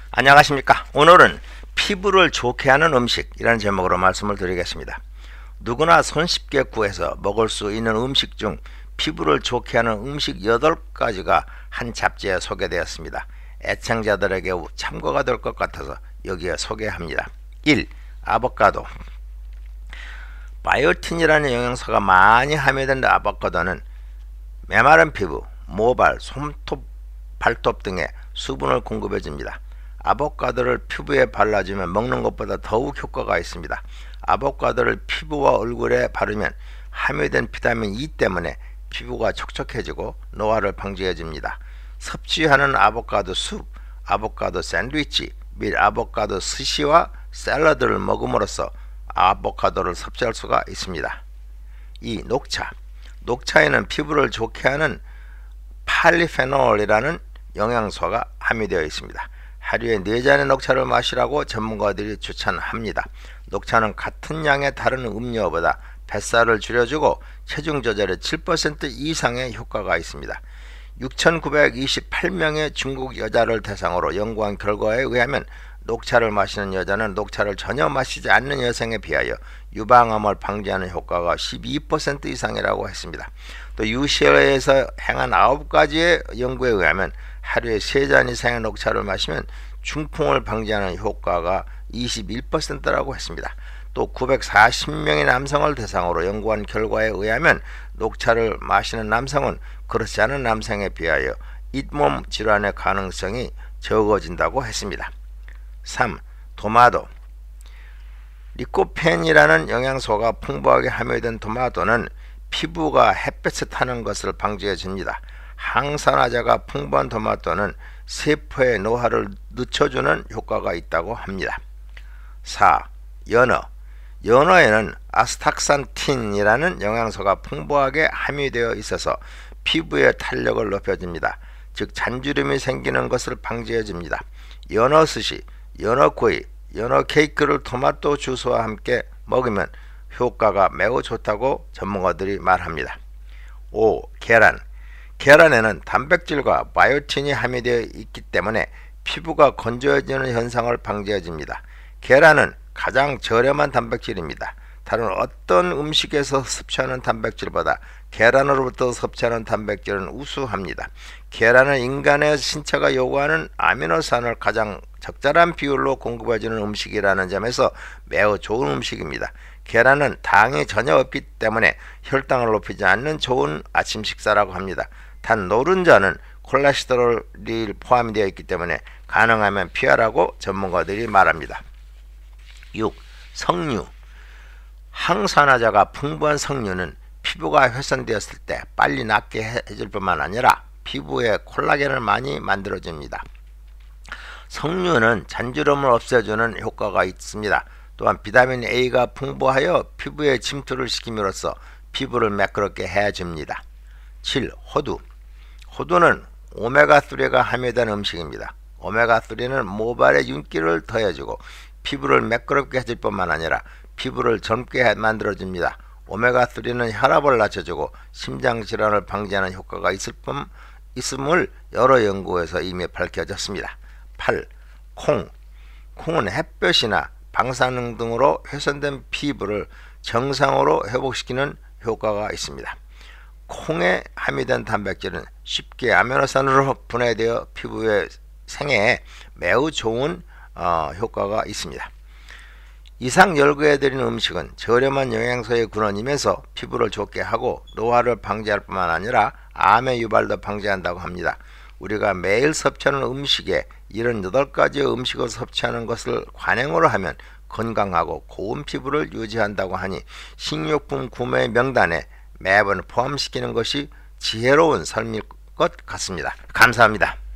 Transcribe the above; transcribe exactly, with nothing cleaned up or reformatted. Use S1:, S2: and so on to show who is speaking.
S1: 안녕하십니까. 오늘은 피부를 좋게 하는 음식이라는 제목으로 말씀을 드리겠습니다. 누구나 손쉽게 구해서 먹을 수 있는 음식 중 피부를 좋게 하는 음식 여덟 가지가 한 잡지에 소개되었습니다. 애청자들에게 참고가 될 것 같아서 여기에 소개합니다. 일. 아보카도. 바이오틴이라는 영양소가 많이 함유된 아보카도는 메마른 피부, 모발, 손톱, 발톱 등의 수분을 공급해 줍니다. 아보카도를 피부에 발라주면 먹는 것보다 더욱 효과가 있습니다. 아보카도를 피부와 얼굴에 바르면 함유된 비타민 E 때문에 피부가 촉촉해지고 노화를 방지해 줍니다. 섭취하는 아보카도 숲, 아보카도 샌드위치 및 아보카도 스시와 샐러드를 먹음으로써 아보카도를 섭취할 수가 있습니다. 이. 녹차. 녹차에는 피부를 좋게 하는 팔리페놀이라는 영양소가 함유되어 있습니다. 하루에 네 잔의 녹차를 마시라고 전문가들이 추천합니다. 녹차는 같은 양의 다른 음료보다 뱃살을 줄여주고 체중 조절에 칠 퍼센트 이상의 효과가 있습니다. 육천구백이십팔 명의 중국 여자를 대상으로 연구한 결과에 의하면 녹차를 마시는 여자는 녹차를 전혀 마시지 않는 여성에 비하여 유방암을 방지하는 효과가 십이 퍼센트 이상이라고 했습니다. 또 유씨엘에이에서 행한 아홉 가지의 연구에 의하면 하루에 세 잔 이상의 녹차를 마시면 중풍을 방지하는 효과가 이십일 퍼센트라고 했습니다. 또 구백사십 명의 남성을 대상으로 연구한 결과에 의하면 녹차를 마시는 남성은 그렇지 않은 남성에 비하여 잇몸 질환의 가능성이 적어진다고 했습니다. 삼. 토마토. 리코펜이라는 영양소가 풍부하게 함유된 토마토는 피부가 햇볕에 타는 것을 방지해 줍니다. 항산화제가 풍부한 토마토는 세포의 노화를 늦춰주는 효과가 있다고 합니다. 사. 연어. 연어에는 아스탁산틴이라는 영양소가 풍부하게 함유되어 있어서 피부의 탄력을 높여줍니다. 즉 잔주름이 생기는 것을 방지해 줍니다. 연어 스시, 연어 구이, 연어 케이크를 토마토 주스와 함께 먹으면 효과가 매우 좋다고 전문가들이 말합니다. 오. 계란. 계란에는 단백질과 바이오틴이 함유되어 있기 때문에 피부가 건조해지는 현상을 방지해 줍니다. 계란은 가장 저렴한 단백질입니다. 다른 어떤 음식에서 섭취하는 단백질보다 계란으로부터 섭취하는 단백질은 우수합니다. 계란은 인간의 신체가 요구하는 아미노산을 가장 적절한 비율로 공급해주는 음식이라는 점에서 매우 좋은 음식입니다. 계란은 당이 전혀 없기 때문에 혈당을 높이지 않는 좋은 아침 식사라고 합니다. 단 노른자는 콜레스테롤이 포함이 되어 있기 때문에 가능하면 피하라고 전문가들이 말합니다. 육. 석류. 항산화제가 풍부한 석류는 피부가 훼손되었을 때 빨리 낫게 해줄 뿐만 아니라 피부에 콜라겐을 많이 만들어줍니다. 석류는 잔주름을 없애주는 효과가 있습니다. 또한 비타민 A가 풍부하여 피부에 침투를 시킴으로써 피부를 매끄럽게 해줍니다. 칠. 호두. 호두는 오메가삼가 함유된 음식입니다. 오메가삼은 모발에 윤기를 더해주고 피부를 매끄럽게 해줄 뿐만 아니라 피부를 젊게 만들어줍니다. 오메가삼은 혈압을 낮춰주고 심장질환을 방지하는 효과가 있을 뿐, 있음을 여러 연구에서 이미 밝혀졌습니다. 팔. 콩. 콩은 햇볕이나 방사능 등으로 훼손된 피부를 정상으로 회복시키는 효과가 있습니다. 콩에 함유된 단백질은 쉽게 아미노산으로 분해되어 피부의 생애에 매우 좋은 어, 효과가 있습니다. 이상 열거해드린 음식은 저렴한 영양소의 근원이면서 피부를 좋게 하고 노화를 방지할 뿐만 아니라 암의 유발도 방지한다고 합니다. 우리가 매일 섭취하는 음식에 이런 여덟 가지의 음식을 섭취하는 것을 관행으로 하면 건강하고 고운 피부를 유지한다고 하니 식료품 구매 명단에 매번 포함시키는 것이 지혜로운 삶일 것 같습니다. 감사합니다.